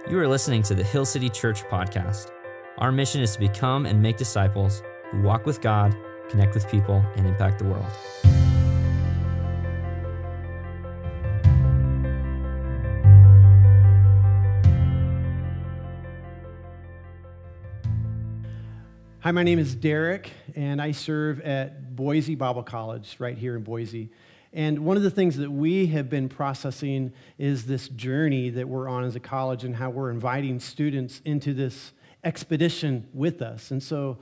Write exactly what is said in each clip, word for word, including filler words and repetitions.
You are listening to the Hill City Church podcast. Our mission is to become and make disciples who walk with God, connect with people, and impact the world. Hi, my name is Derek, and I serve at Boise Bible College right here in Boise. And one of the things that we have been processing is this journey that we're on as a college and how we're inviting students into this expedition with us. And so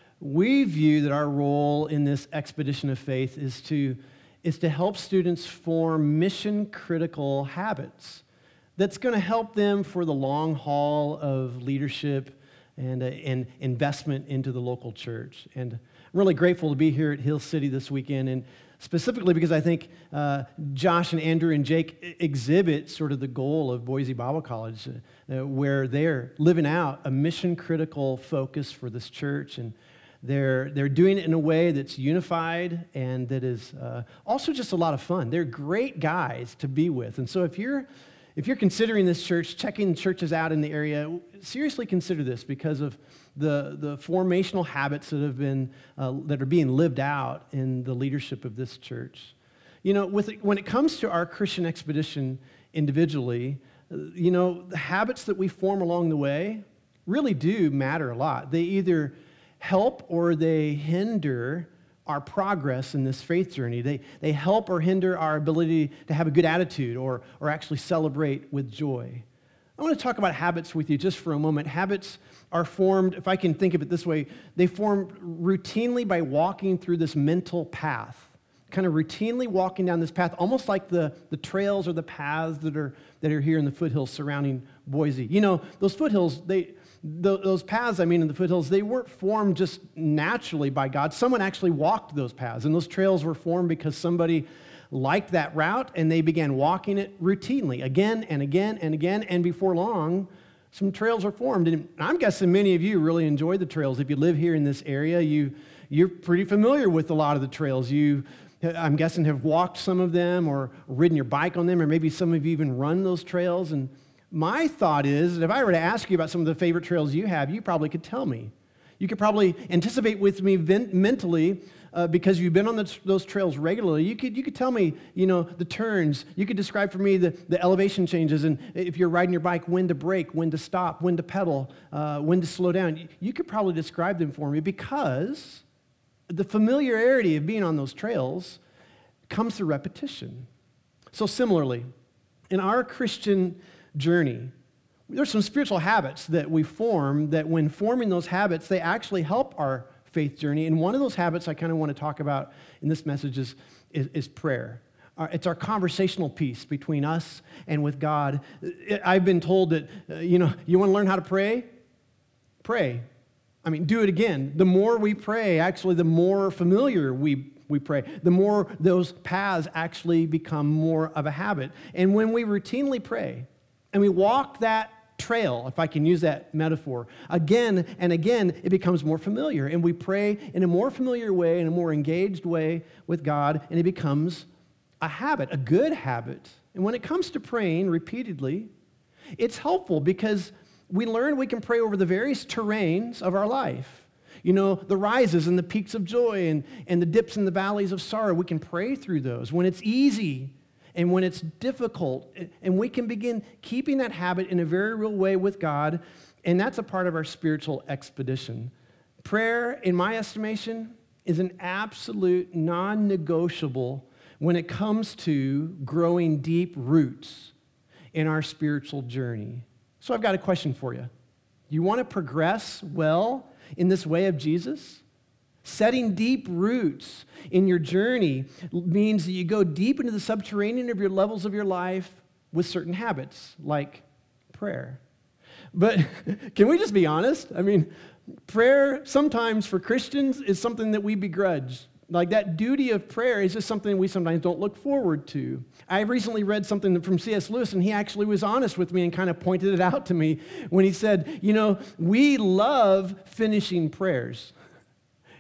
we view that our role in this expedition of faith is to, is to help students form mission-critical habits that's going to help them for the long haul of leadership and, uh, and investment into the local church. And I'm really grateful to be here at Hill City this weekend, and specifically because I think uh, Josh and Andrew and Jake exhibit sort of the goal of Boise Bible College, uh, where they're living out a mission-critical focus for this church, and they're they're doing it in a way that's unified and that is uh, also just a lot of fun. They're great guys to be with, and so if you're If you're considering this church, checking churches out in the area, seriously consider this because of the, the formational habits that have been uh, that are being lived out in the leadership of this church. You know, with when it comes to our Christian expedition individually, uh, you know, the habits that we form along the way really do matter a lot. They either help or they hinder our progress in this faith journey. They, they help or hinder our ability to have a good attitude or, or actually celebrate with joy. I want to talk about habits with you just for a moment. Habits are formed, if I can think of it this way, they form routinely by walking through this mental path, kind of routinely walking down this path, almost like the, the trails or the paths that are, that are here in the foothills surrounding Boise. You know, those foothills, they... Those paths, I mean, in the foothills, they weren't formed just naturally by God. Someone actually walked those paths, and those trails were formed because somebody liked that route, and they began walking it routinely, again and again and again, and before long, some trails are formed. And I'm guessing many of you really enjoy the trails. If you live here in this area, you, you're pretty familiar with a lot of the trails. You, I'm guessing, have walked some of them or ridden your bike on them, or maybe some of you even run those trails. And my thought is that if I were to ask you about some of the favorite trails you have, you probably could tell me. You could probably anticipate with me vent- mentally uh, because you've been on the, those trails regularly. You could you could tell me, you know, the turns. You could describe for me the, the elevation changes, and if you're riding your bike, when to brake, when to stop, when to pedal, uh, when to slow down. You could probably describe them for me because the familiarity of being on those trails comes through repetition. So similarly, in our Christian journey, there's some spiritual habits that we form that when forming those habits, they actually help our faith journey. And one of those habits I kind of want to talk about in this message is, is, is prayer. Uh, it's our conversational piece between us and with God. I've been told that, uh, you know, you want to learn how to pray? Pray. I mean, do it again. The more we pray, actually, the more familiar we we pray, the more those paths actually become more of a habit. And when we routinely pray, and we walk that trail, if I can use that metaphor, again and again, it becomes more familiar. And we pray in a more familiar way, in a more engaged way with God, and it becomes a habit, a good habit. And when it comes to praying repeatedly, it's helpful because we learn we can pray over the various terrains of our life. You know, the rises and the peaks of joy and, and the dips and the valleys of sorrow. We can pray through those. When it's easy and when it's difficult, and we can begin keeping that habit in a very real way with God, and that's a part of our spiritual expedition. Prayer, in my estimation, is an absolute non-negotiable when it comes to growing deep roots in our spiritual journey. So I've got a question for you. Do you want to progress well in this way of Jesus? Setting deep roots in your journey means that you go deep into the subterranean of your levels of your life with certain habits, like prayer. But can we just be honest? I mean, prayer sometimes for Christians is something that we begrudge. Like that duty of prayer is just something we sometimes don't look forward to. I recently read something from C S Lewis, and he actually was honest with me and kind of pointed it out to me when he said, you know, we love finishing prayers.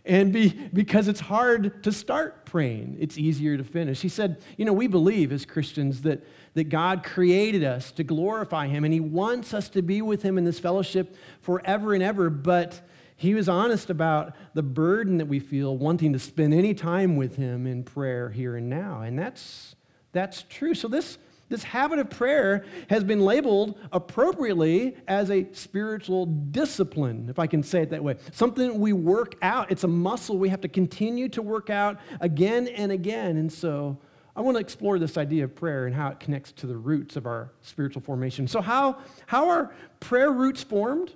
And be, because it's hard to start praying, it's easier to finish. He said, you know, we believe as Christians that, that God created us to glorify him, and he wants us to be with him in this fellowship forever and ever, but he was honest about the burden that we feel wanting to spend any time with him in prayer here and now, and that's, that's true. So this This habit of prayer has been labeled appropriately as a spiritual discipline, if I can say it that way. Something we work out. It's a muscle we have to continue to work out again and again. And so I want to explore this idea of prayer and how it connects to the roots of our spiritual formation. So how, how are prayer roots formed?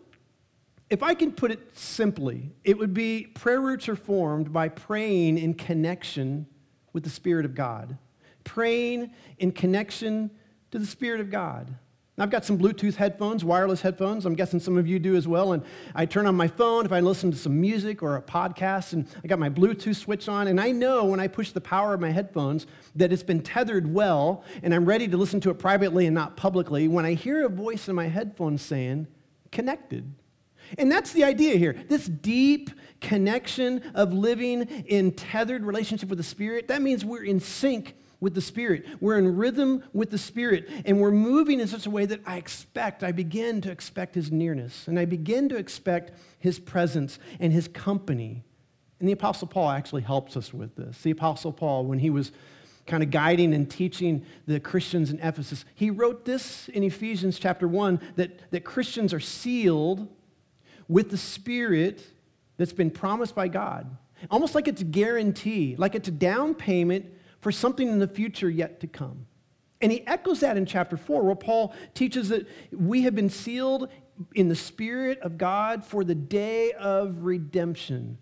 If I can put it simply, it would be prayer roots are formed by praying in connection with the Spirit of God. Praying in connection to the Spirit of God. Now, I've got some Bluetooth headphones, wireless headphones. I'm guessing some of you do as well. And I turn on my phone if I listen to some music or a podcast, and I got my Bluetooth switch on. And I know when I push the power of my headphones that it's been tethered well, and I'm ready to listen to it privately and not publicly, when I hear a voice in my headphones saying, connected. And that's the idea here. This deep connection of living in tethered relationship with the Spirit, that means we're in sync with the Spirit. We're in rhythm with the Spirit, and we're moving in such a way that I expect, I begin to expect his nearness, and I begin to expect his presence and his company. And the Apostle Paul actually helps us with this. The Apostle Paul, when he was kind of guiding and teaching the Christians in Ephesus, he wrote this in Ephesians chapter one, that, that Christians are sealed with the Spirit that's been promised by God. Almost like it's a guarantee, like it's a down payment for something in the future yet to come. And he echoes that in chapter four, where Paul teaches that we have been sealed in the Spirit of God for the day of redemption.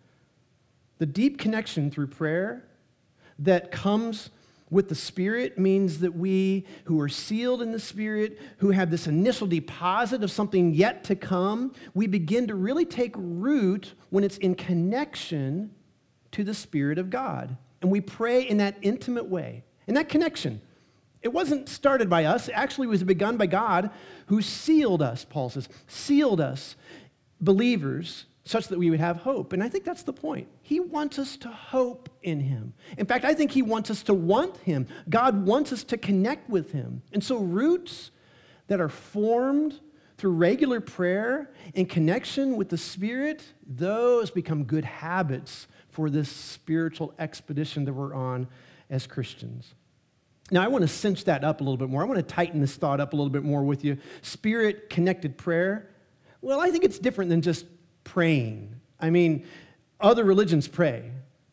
The deep connection through prayer that comes with the Spirit means that we who are sealed in the Spirit, who have this initial deposit of something yet to come, we begin to really take root when it's in connection to the Spirit of God. And we pray in that intimate way. And that connection, it wasn't started by us. It actually was begun by God, who sealed us, Paul says, sealed us, believers, such that we would have hope. And I think that's the point. He wants us to hope in him. In fact, I think he wants us to want him. God wants us to connect with him. And so roots that are formed through regular prayer in connection with the Spirit, those become good habits for this spiritual expedition that we're on as Christians. Now, I want to cinch that up a little bit more. I want to tighten this thought up a little bit more with you. Spirit-connected prayer, well, I think it's different than just praying. I mean, other religions pray,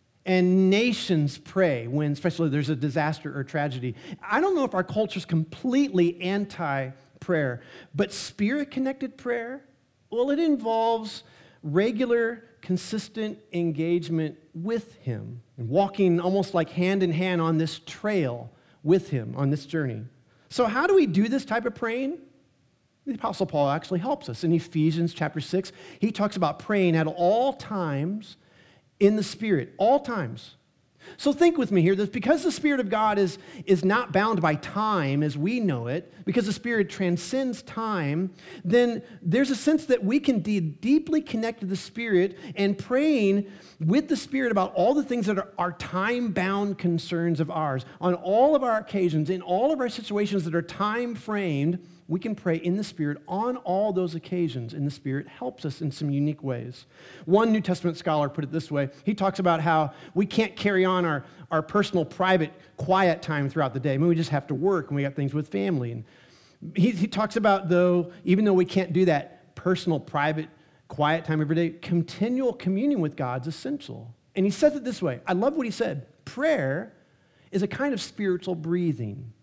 and nations pray when, especially there's a disaster or tragedy. I don't know if our culture is completely anti-prayer, but Spirit-connected prayer, well, it involves regular, consistent engagement with him and walking almost like hand in hand on this trail with him on this journey. So how do we do this type of praying? The Apostle Paul actually helps us. In Ephesians chapter six, he talks about praying at all times in the Spirit, all times. So think with me here, that because the Spirit of God is, is not bound by time as we know it, because the Spirit transcends time, then there's a sense that we can be deeply connected to the Spirit and praying with the Spirit about all the things that are, are time-bound concerns of ours. On all of our occasions, in all of our situations that are time-framed, we can pray in the Spirit on all those occasions, and the Spirit helps us in some unique ways. One New Testament scholar put it this way. He talks about how we can't carry on our, our personal, private, quiet time throughout the day. I mean, we just have to work, and we got things with family. And he, he talks about, though, even though we can't do that personal, private, quiet time every day, continual communion with God's essential. And he says it this way. I love what he said. Prayer is a kind of spiritual breathing.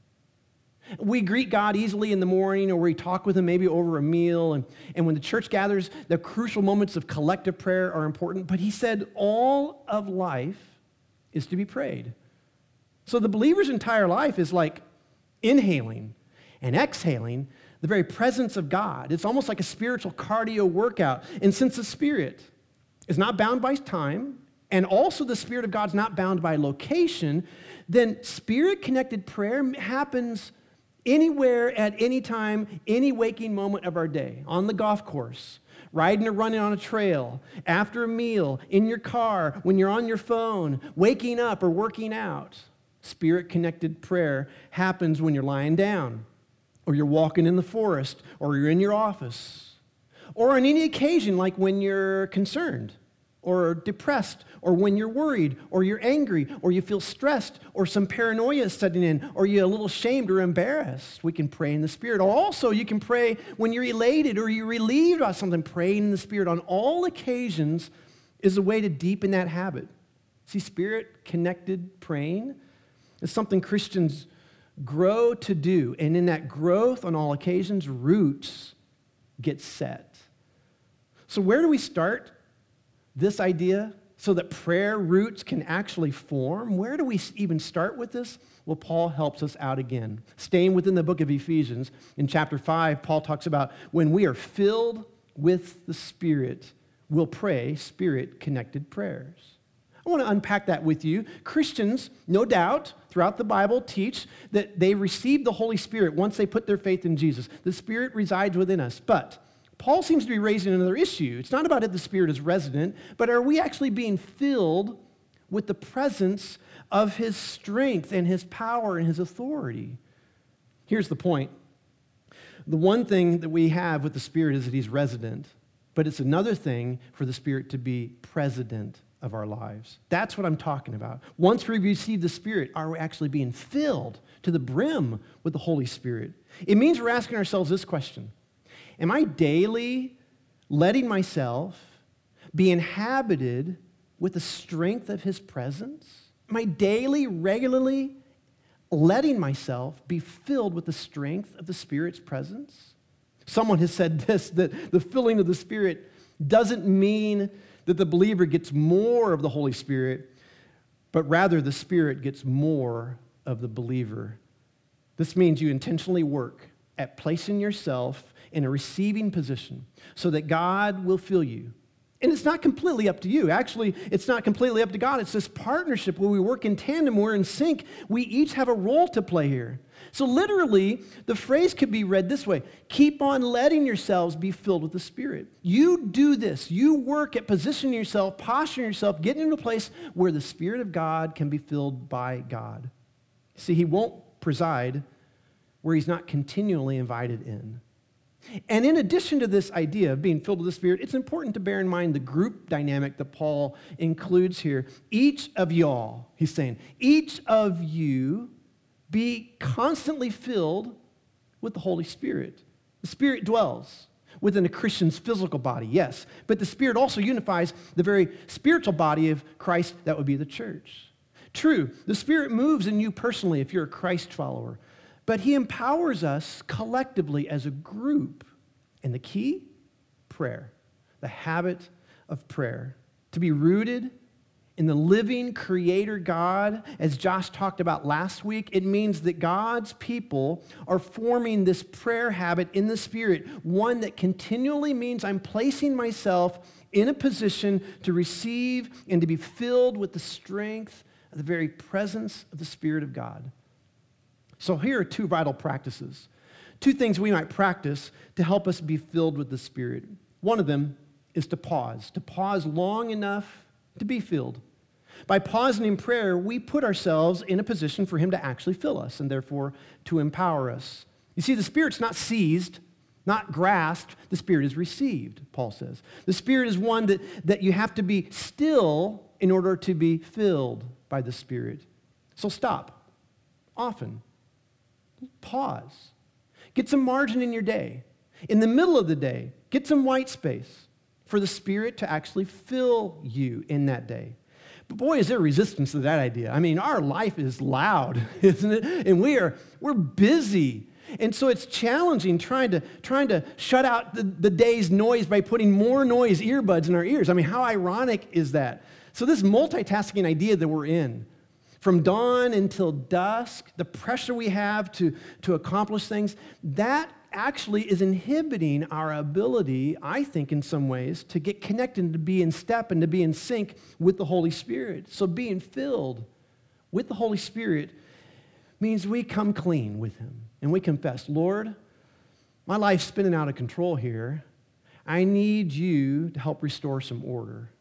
We greet God easily in the morning, or we talk with him maybe over a meal. And, and when the church gathers, the crucial moments of collective prayer are important. But he said all of life is to be prayed. So the believer's entire life is like inhaling and exhaling the very presence of God. It's almost like a spiritual cardio workout. And since the Spirit is not bound by time, and also the Spirit of God's not bound by location, then Spirit-connected prayer happens anywhere, at any time, any waking moment of our day, on the golf course, riding or running on a trail, after a meal, in your car, when you're on your phone, waking up or working out. Spirit-connected prayer happens when you're lying down, or you're walking in the forest, or you're in your office, or on any occasion like when you're concerned, or depressed, or when you're worried, or you're angry, or you feel stressed, or some paranoia is setting in, or you're a little shamed or embarrassed. We can pray in the Spirit. Or also, you can pray when you're elated or you're relieved about something. Praying in the Spirit on all occasions is a way to deepen that habit. See, Spirit-connected praying is something Christians grow to do, and in that growth on all occasions, roots get set. So where do we start this idea so that prayer roots can actually form? Where do we even start with this? Well, Paul helps us out again. Staying within the book of Ephesians, in chapter five, Paul talks about when we are filled with the Spirit, we'll pray Spirit-connected prayers. I want to unpack that with you. Christians, no doubt, throughout the Bible teach that they receive the Holy Spirit once they put their faith in Jesus. The Spirit resides within us, but Paul seems to be raising another issue. It's not about if the Spirit is resident, but are we actually being filled with the presence of His strength and His power and His authority? Here's the point. The one thing that we have with the Spirit is that He's resident, but it's another thing for the Spirit to be president of our lives. That's what I'm talking about. Once we receive the Spirit, are we actually being filled to the brim with the Holy Spirit? It means we're asking ourselves this question. Am I daily letting myself be inhabited with the strength of His presence? Am I daily, regularly letting myself be filled with the strength of the Spirit's presence? Someone has said this, that the filling of the Spirit doesn't mean that the believer gets more of the Holy Spirit, but rather the Spirit gets more of the believer. This means you intentionally work at placing yourself in a receiving position so that God will fill you. And it's not completely up to you. Actually, it's not completely up to God. It's this partnership where we work in tandem, we're in sync. We each have a role to play here. So literally, the phrase could be read this way: keep on letting yourselves be filled with the Spirit. You do this. You work at positioning yourself, posturing yourself, getting into a place where the Spirit of God can be filled by God. See, He won't preside where He's not continually invited in. And in addition to this idea of being filled with the Spirit, it's important to bear in mind the group dynamic that Paul includes here. Each of y'all, he's saying, each of you be constantly filled with the Holy Spirit. The Spirit dwells within a Christian's physical body, yes, but the Spirit also unifies the very spiritual body of Christ, that would be the church. True, the Spirit moves in you personally if you're a Christ follower, but He empowers us collectively as a group. And the key? Prayer. The habit of prayer. To be rooted in the living Creator God, as Josh talked about last week, it means that God's people are forming this prayer habit in the Spirit, one that continually means I'm placing myself in a position to receive and to be filled with the strength of the very presence of the Spirit of God. So here are two vital practices, two things we might practice to help us be filled with the Spirit. One of them is to pause, to pause long enough to be filled. By pausing in prayer, we put ourselves in a position for Him to actually fill us and therefore to empower us. You see, the Spirit's not seized, not grasped. The Spirit is received, Paul says. The Spirit is one that, that you have to be still in order to be filled by the Spirit. So stop often. Pause. Get some margin in your day. In the middle of the day, get some white space for the Spirit to actually fill you in that day. But boy, is there resistance to that idea. I mean, our life is loud, isn't it? And we are, we're busy. And so it's challenging trying to, trying to shut out the, the day's noise by putting more noise earbuds in our ears. I mean, how ironic is that? So this multitasking idea that we're in, from dawn until dusk, the pressure we have to, to accomplish things, that actually is inhibiting our ability, I think in some ways, to get connected and to be in step and to be in sync with the Holy Spirit. So being filled with the Holy Spirit means we come clean with Him and we confess, Lord, my life's spinning out of control here. I need you to help restore some order.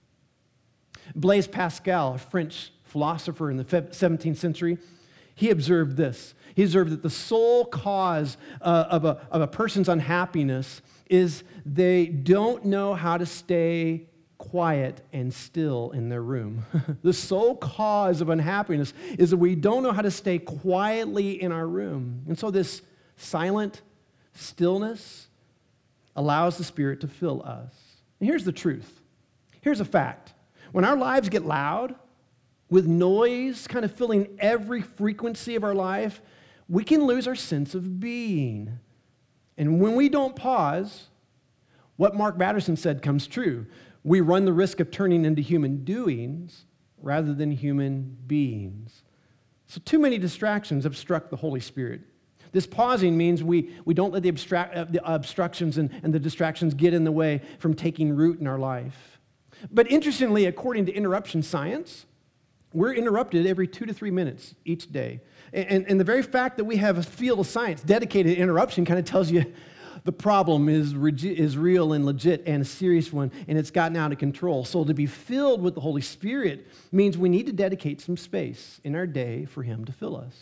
Blaise Pascal, a French philosopher in the seventeenth century, he observed this. He observed that the sole cause uh, of, a, of a person's unhappiness is they don't know how to stay quiet and still in their room. The sole cause of unhappiness is that we don't know how to stay quietly in our room. And so this silent stillness allows the Spirit to fill us. And here's the truth. Here's a fact. When our lives get loud, with noise kind of filling every frequency of our life, we can lose our sense of being. And when we don't pause, what Mark Batterson said comes true. We run the risk of turning into human doings rather than human beings. So too many distractions obstruct the Holy Spirit. This pausing means we, we don't let the, abstract, uh, the obstructions and, and the distractions get in the way from taking root in our life. But interestingly, according to interruption science, we're interrupted every two to three minutes each day. And, and the very fact that we have a field of science dedicated to interruption kind of tells you the problem is, is real and legit and a serious one, and it's gotten out of control. So to be filled with the Holy Spirit means we need to dedicate some space in our day for Him to fill us.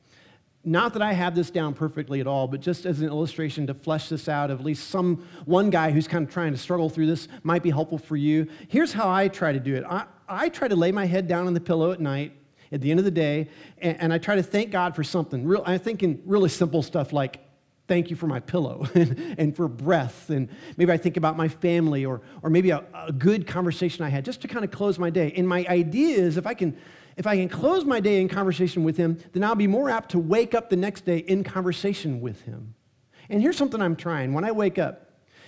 Not that I have this down perfectly at all, but just as an illustration to flesh this out, at least some one guy who's kind of trying to struggle through this might be helpful for you. Here's how I try to do it. I, I try to lay my head down on the pillow at night, at the end of the day, and, and I try to thank God for something. Real, I'm thinking really simple stuff like, thank you for my pillow and, and for breath, and maybe I think about my family or, or maybe a, a good conversation I had just to kind of close my day. And my idea is if I can If I can close my day in conversation with Him, then I'll be more apt to wake up the next day in conversation with Him. And here's something I'm trying. When I wake up,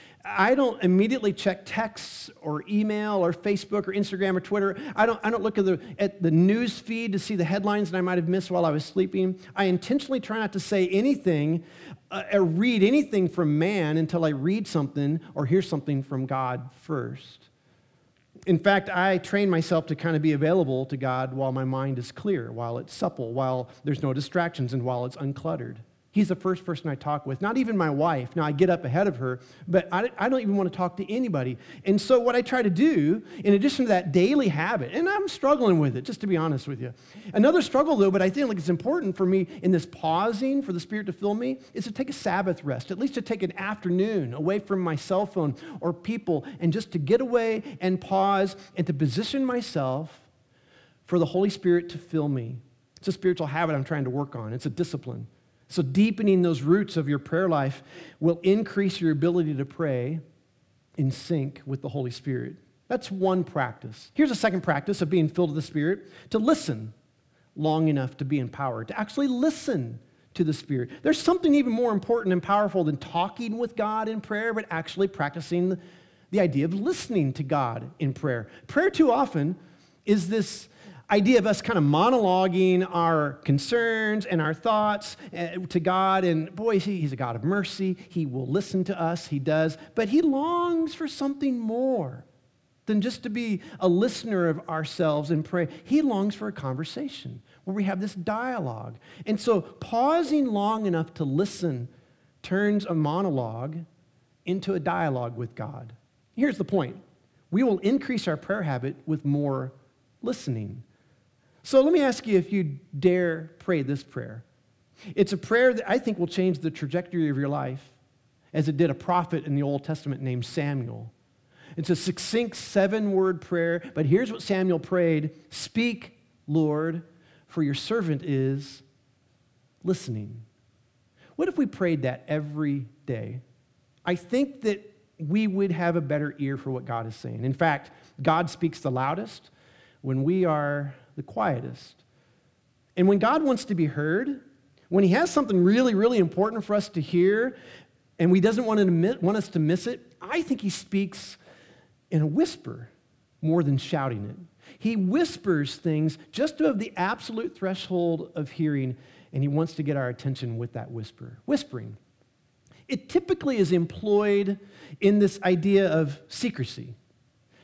I don't immediately check texts or email or Facebook or Instagram or Twitter. I don't, I don't look at the, at the news feed to see the headlines that I might have missed while I was sleeping. I intentionally try not to say anything uh, or read anything from man until I read something or hear something from God first. In fact, I train myself to kind of be available to God while my mind is clear, while it's supple, while there's no distractions, and while it's uncluttered. He's the first person I talk with, not even my wife. Now, I get up ahead of her, but I, I don't even want to talk to anybody. And so what I try to do, in addition to that daily habit, and I'm struggling with it, just to be honest with you. Another struggle, though, but I think like it's important for me in this pausing for the Spirit to fill me, is to take a Sabbath rest, at least to take an afternoon away from my cell phone or people, and just to get away and pause and to position myself for the Holy Spirit to fill me. It's a spiritual habit I'm trying to work on. It's a discipline. So deepening those roots of your prayer life will increase your ability to pray in sync with the Holy Spirit. That's one practice. Here's a second practice of being filled with the Spirit: to listen long enough to be empowered, to actually listen to the Spirit. There's something even more important and powerful than talking with God in prayer, but actually practicing the, the idea of listening to God in prayer. Prayer too often is this idea of us kind of monologuing our concerns and our thoughts to God, and boy, He's a God of mercy. He will listen to us. He does, but He longs for something more than just to be a listener of ourselves and pray. He longs for a conversation where we have this dialogue. And so pausing long enough to listen turns a monologue into a dialogue with God. Here's the point. We will increase our prayer habit with more listening. So let me ask you if you dare pray this prayer. It's a prayer that I think will change the trajectory of your life, as it did a prophet in the Old Testament named Samuel. It's a succinct seven-word prayer, but here's what Samuel prayed: "Speak, Lord, for your servant is listening." What if we prayed that every day? I think that we would have a better ear for what God is saying. In fact, God speaks the loudest when we are the quietest. And when God wants to be heard, when He has something really, really important for us to hear, and He doesn't want, to, want us to miss it, I think He speaks in a whisper more than shouting it. He whispers things just above the absolute threshold of hearing, and He wants to get our attention with that whisper. Whispering. It typically is employed in this idea of secrecy.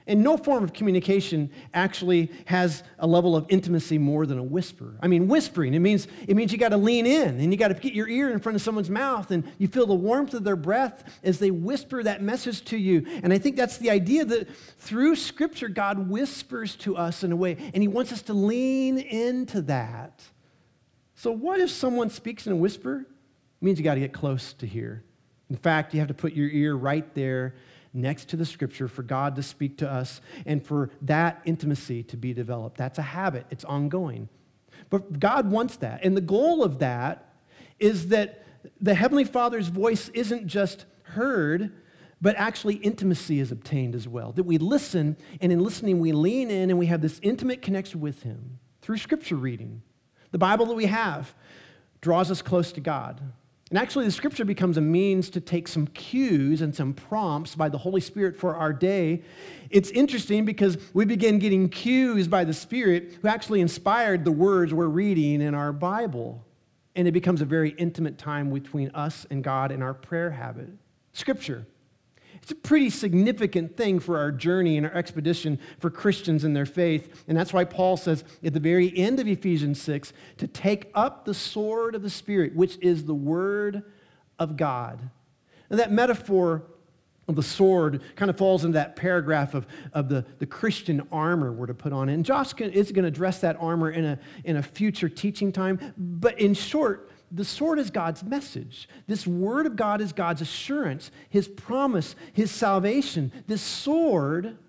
And no form of communication actually has a level of intimacy more than a whisper. I mean, whispering, it means it means you got to lean in and you got to get your ear in front of someone's mouth and you feel the warmth of their breath as they whisper that message to you. And I think that's the idea that through Scripture, God whispers to us in a way, and he wants us to lean into that. So what if someone speaks in a whisper? It means you got to get close to hear. In fact, you have to put your ear right there next to the Scripture for God to speak to us and for that intimacy to be developed. That's a habit. It's ongoing. But God wants that. And the goal of that is that the Heavenly Father's voice isn't just heard, but actually intimacy is obtained as well. That we listen, and in listening we lean in and we have this intimate connection with him through Scripture reading. The Bible that we have draws us close to God. And actually, the Scripture becomes a means to take some cues and some prompts by the Holy Spirit for our day. It's interesting because we begin getting cues by the Spirit who actually inspired the words we're reading in our Bible. And it becomes a very intimate time between us and God in our prayer habit. Scripture. It's a pretty significant thing for our journey and our expedition for Christians in their faith. And that's why Paul says at the very end of Ephesians six to take up the sword of the Spirit, which is the Word of God. And that metaphor of the sword kind of falls into that paragraph of, of the, the Christian armor we're to put on. And Josh is going to address that armor in a, in a future teaching time. But in short, the sword is God's message. This word of God is God's assurance, his promise, his salvation. This sword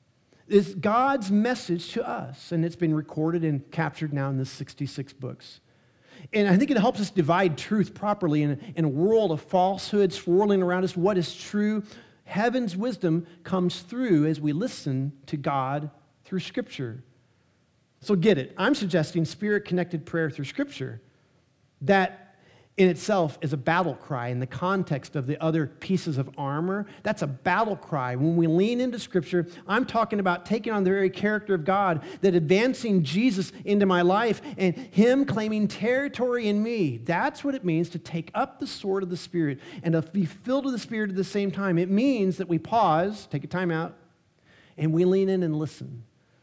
is God's message to us, and it's been recorded and captured now in the sixty-six books. And I think it helps us divide truth properly in a, in a world of falsehood swirling around us. What is true? Heaven's wisdom comes through as we listen to God through Scripture. So get it. I'm suggesting Spirit-connected prayer through Scripture. That in itself is a battle cry in the context of the other pieces of armor. That's a battle cry. When we lean into Scripture, I'm talking about taking on the very character of God, that advancing Jesus into my life and him claiming territory in me. That's what it means to take up the sword of the Spirit and to be filled with the Spirit at the same time. It means that we pause, take a time out, and we lean in and listen.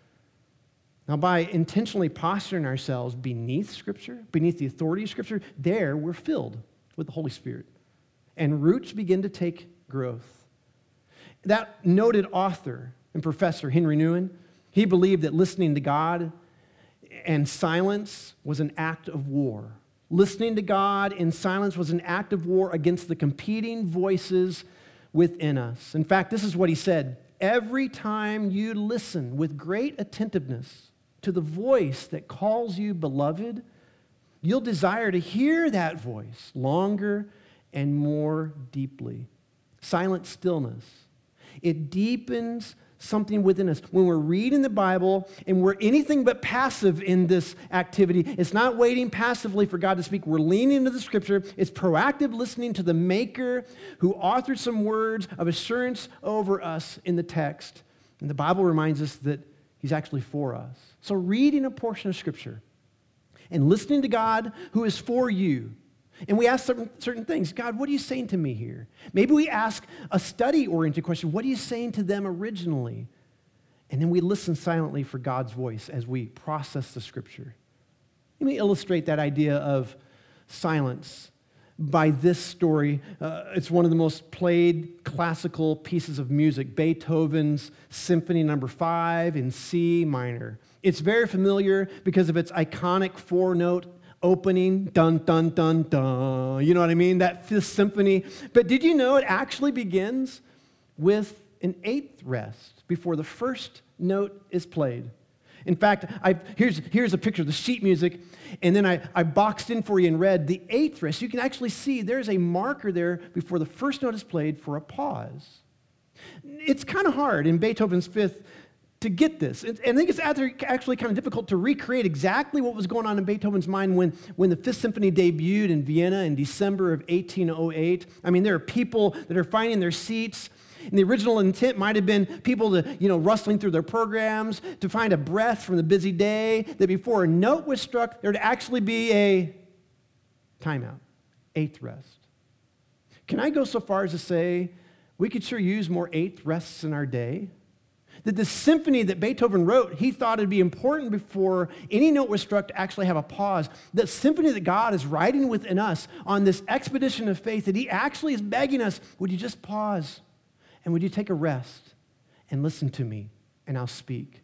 Now, by intentionally posturing ourselves beneath Scripture, beneath the authority of Scripture, there we're filled with the Holy Spirit. And roots begin to take growth. That noted author and professor, Henry Nouwen, he believed that listening to God and silence was an act of war. Listening to God in silence was an act of war against the competing voices within us. In fact, this is what he said: every time you listen with great attentiveness to the voice that calls you beloved, you'll desire to hear that voice longer and more deeply. Silent stillness. It deepens something within us. When we're reading the Bible and we're anything but passive in this activity, it's not waiting passively for God to speak. We're leaning into the Scripture. It's proactive listening to the Maker who authored some words of assurance over us in the text. And the Bible reminds us that he's actually for us. So reading a portion of Scripture and listening to God who is for you. And we ask certain, certain things. God, what are you saying to me here? Maybe we ask a study-oriented question. What are you saying to them originally? And then we listen silently for God's voice as we process the Scripture. Let me illustrate that idea of silence by this story. Uh, it's one of the most played classical pieces of music, Beethoven's Symphony Number Five in C minor. It's very familiar because of its iconic four-note opening, dun, dun, dun, dun. You know what I mean? That Fifth Symphony. But did you know it actually begins with an eighth rest before the first note is played? In fact, I've, here's, here's a picture of the sheet music, and then I, I boxed in for you in red the eighth rest. You can actually see there's a marker there before the first note is played for a pause. It's kind of hard in Beethoven's Fifth to get this. And I think it's actually kind of difficult to recreate exactly what was going on in Beethoven's mind when, when the Fifth Symphony debuted in Vienna in December of eighteen oh eight. I mean, there are people that are finding their seats. And the original intent might have been people to, you know, rustling through their programs to find a breath from the busy day, that before a note was struck, there would actually be a timeout, eighth rest. Can I go so far as to say we could sure use more eighth rests in our day? That the symphony that Beethoven wrote, he thought it'd be important before any note was struck to actually have a pause. That symphony that God is writing within us on this expedition of faith, that he actually is begging us, would you just pause and would you take a rest and listen to me and I'll speak.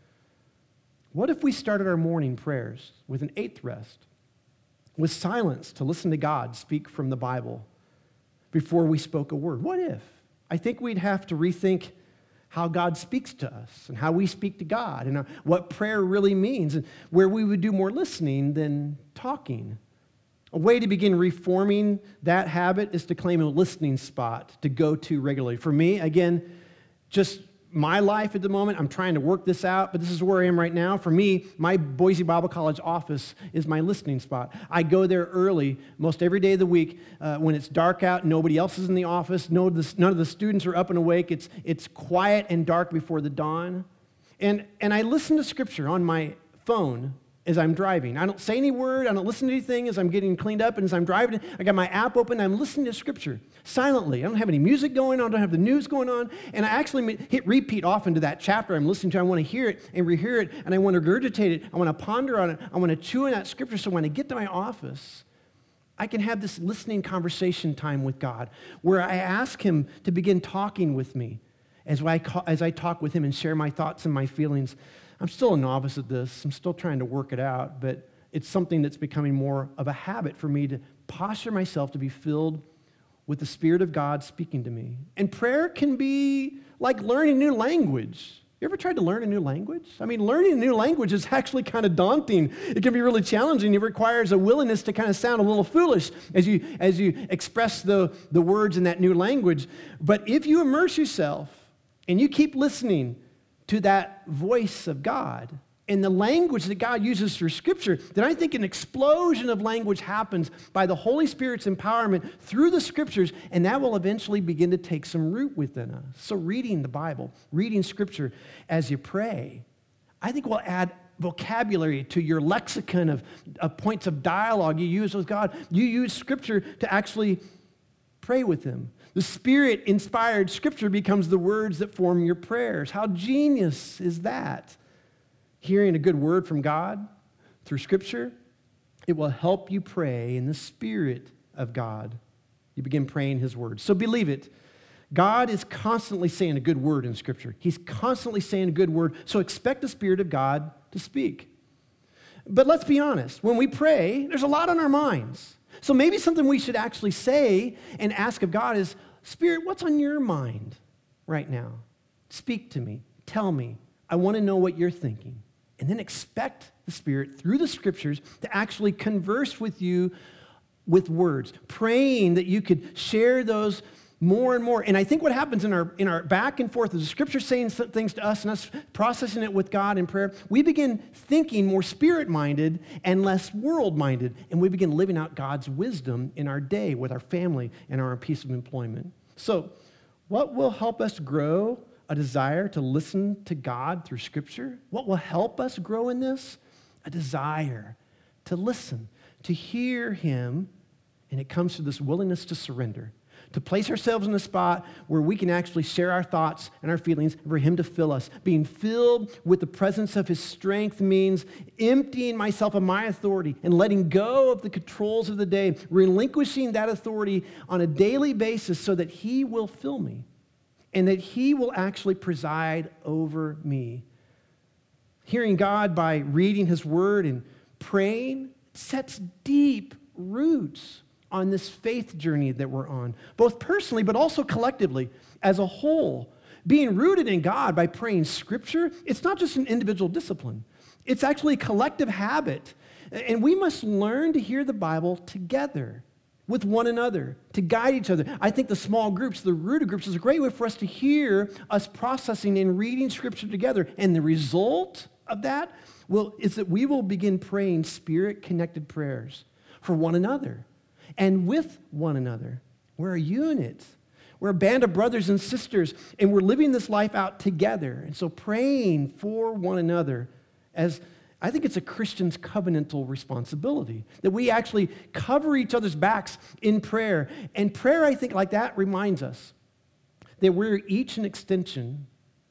What if we started our morning prayers with an eighth rest, with silence to listen to God speak from the Bible before we spoke a word? What if? I think we'd have to rethink how God speaks to us and how we speak to God and what prayer really means and where we would do more listening than talking. A way to begin reforming that habit is to claim a listening spot to go to regularly. For me, again, just my life at the moment, I'm trying to work this out, but this is where I am right now. For me, my Boise Bible College office is my listening spot. I go there early, most every day of the week, uh, when it's dark out, nobody else is in the office, no, the, none of the students are up and awake. It's, it's quiet and dark before the dawn. And, and I listen to Scripture on my phone as I'm driving. I don't say any word, I don't listen to anything as I'm getting cleaned up, and as I'm driving, I got my app open, I'm listening to Scripture silently. I don't have any music going on, I don't have the news going on, and I actually hit repeat often to that chapter I'm listening to. I want to hear it and rehear it, and I want to regurgitate it, I want to ponder on it, I want to chew on that Scripture, so when I get to my office, I can have this listening conversation time with God, where I ask Him to begin talking with me as I, as I talk with Him and share my thoughts and my feelings. I'm still a novice at this. I'm still trying to work it out, but it's something that's becoming more of a habit for me to posture myself to be filled with the Spirit of God speaking to me. And prayer can be like learning a new language. You ever tried to learn a new language? I mean, learning a new language is actually kind of daunting. It can be really challenging. It requires a willingness to kind of sound a little foolish as you, as you express the, the words in that new language. But if you immerse yourself and you keep listening to that voice of God and the language that God uses through Scripture, then I think an explosion of language happens by the Holy Spirit's empowerment through the Scriptures, and that will eventually begin to take some root within us. So reading the Bible, reading Scripture as you pray, I think will add vocabulary to your lexicon of, of points of dialogue you use with God. You use Scripture to actually pray with Him. The Spirit-inspired Scripture becomes the words that form your prayers. How genius is that? Hearing a good word from God through Scripture, it will help you pray in the Spirit of God. You begin praying His word. So believe it. God is constantly saying a good word in Scripture. He's constantly saying a good word, so expect the Spirit of God to speak. But let's be honest. When we pray, there's a lot on our minds. So maybe something we should actually say and ask of God is, Spirit, what's on your mind right now? Speak to me. Tell me. I want to know what you're thinking. And then expect the Spirit through the Scriptures to actually converse with you with words, praying that you could share those more and more. And I think what happens in our in our back and forth is the Scripture saying things to us and us processing it with God in prayer, we begin thinking more Spirit-minded and less world-minded, and we begin living out God's wisdom in our day with our family and our piece of employment. So what will help us grow a desire to listen to God through Scripture? What will help us grow in this? A desire to listen, to hear Him, and it comes to this willingness to surrender, to place ourselves in a spot where we can actually share our thoughts and our feelings for Him to fill us. Being filled with the presence of His strength means emptying myself of my authority and letting go of the controls of the day, relinquishing that authority on a daily basis so that He will fill me and that He will actually preside over me. Hearing God by reading His Word and praying sets deep roots on this faith journey that we're on, both personally but also collectively as a whole. Being rooted in God by praying Scripture, it's not just an individual discipline. It's actually a collective habit. And we must learn to hear the Bible together with one another, to guide each other. I think the small groups, the rooted groups, is a great way for us to hear us processing and reading Scripture together. And the result of that will, is that we will begin praying Spirit-connected prayers for one another and with one another. We're a unit. We're a band of brothers and sisters, and we're living this life out together. And so praying for one another, as I think it's a Christian's covenantal responsibility, that we actually cover each other's backs in prayer. And prayer, I think, like that reminds us that we're each an extension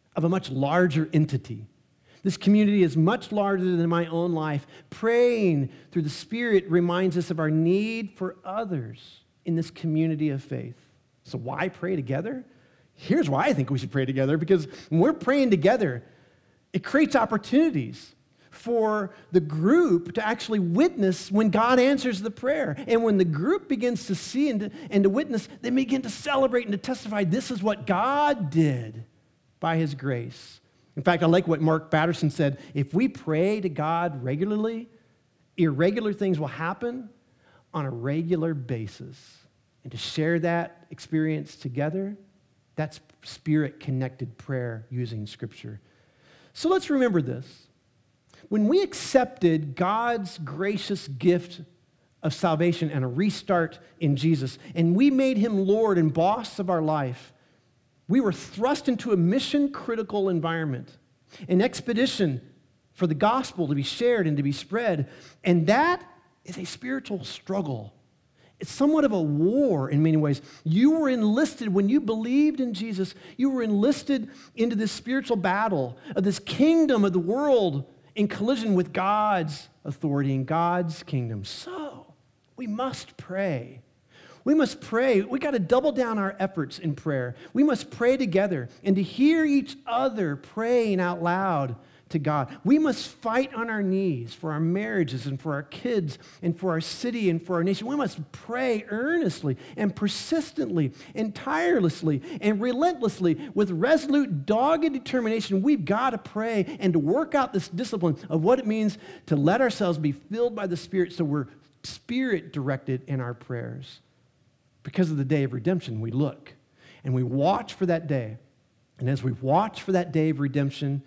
of a much larger entity. This community is much larger than my own life. Praying through the Spirit reminds us of our need for others in this community of faith. So why pray together? Here's why I think we should pray together, because when we're praying together, it creates opportunities for the group to actually witness when God answers the prayer. And when the group begins to see and to, and to witness, they begin to celebrate and to testify, this is what God did by his grace. In fact, I like what Mark Batterson said. If we pray to God regularly, irregular things will happen on a regular basis. And to share that experience together, that's Spirit-connected prayer using Scripture. So let's remember this. When we accepted God's gracious gift of salvation and a restart in Jesus, and we made him Lord and boss of our life, we were thrust into a mission-critical environment, an expedition for the gospel to be shared and to be spread, and that is a spiritual struggle. It's somewhat of a war in many ways. You were enlisted when you believed in Jesus. You were enlisted into this spiritual battle of this kingdom of the world in collision with God's authority and God's kingdom. So we must pray. We must pray. We got to double down our efforts in prayer. We must pray together and to hear each other praying out loud to God. We must fight on our knees for our marriages and for our kids and for our city and for our nation. We must pray earnestly and persistently and tirelessly and relentlessly with resolute, dogged determination. We've got to pray and to work out this discipline of what it means to let ourselves be filled by the Spirit so we're Spirit-directed in our prayers. Because of the day of redemption, we look and we watch for that day. And as we watch for that day of redemption,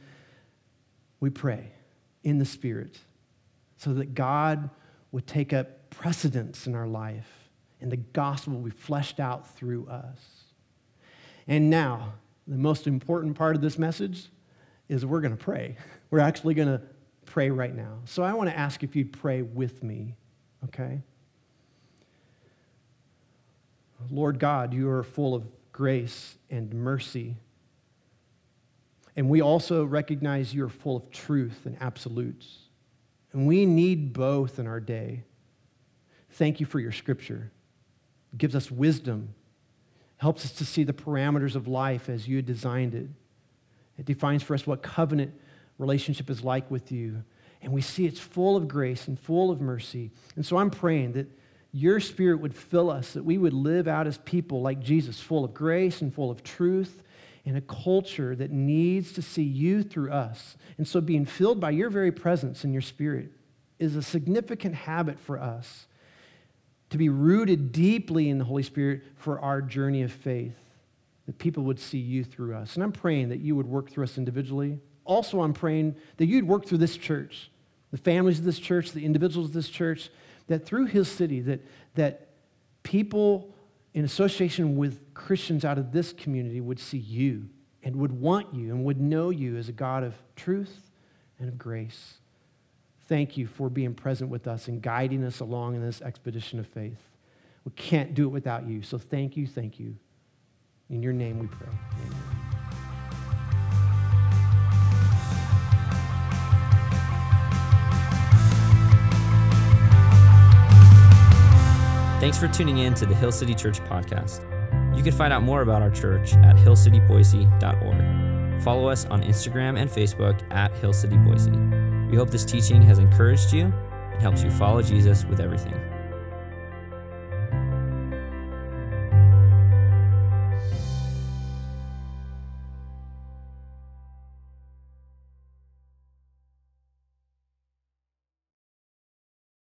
we pray in the Spirit so that God would take up precedence in our life and the gospel will be fleshed out through us. And now, the most important part of this message is we're going to pray. We're actually going to pray right now. So I want to ask if you'd pray with me, okay? Lord God, you are full of grace and mercy. And we also recognize you are full of truth and absolutes. And we need both in our day. Thank you for your Scripture. It gives us wisdom, helps us to see the parameters of life as you had designed it. It defines for us what covenant relationship is like with you. And we see it's full of grace and full of mercy. And so I'm praying that your Spirit would fill us, that we would live out as people like Jesus, full of grace and full of truth, in a culture that needs to see you through us. And so being filled by your very presence and your Spirit is a significant habit for us to be rooted deeply in the Holy Spirit for our journey of faith, that people would see you through us. And I'm praying that you would work through us individually. Also, I'm praying that you'd work through this church, the families of this church, the individuals of this church, that through Hill City, that, that people in association with Christians out of this community would see you and would want you and would know you as a God of truth and of grace. Thank you for being present with us and guiding us along in this expedition of faith. We can't do it without you, so thank you, thank you. In your name we pray. Amen. Thanks for tuning in to the Hill City Church podcast. You can find out more about our church at hill city boise dot org. Follow us on Instagram and Facebook at Hill City Boise. We hope this teaching has encouraged you and helps you follow Jesus with everything.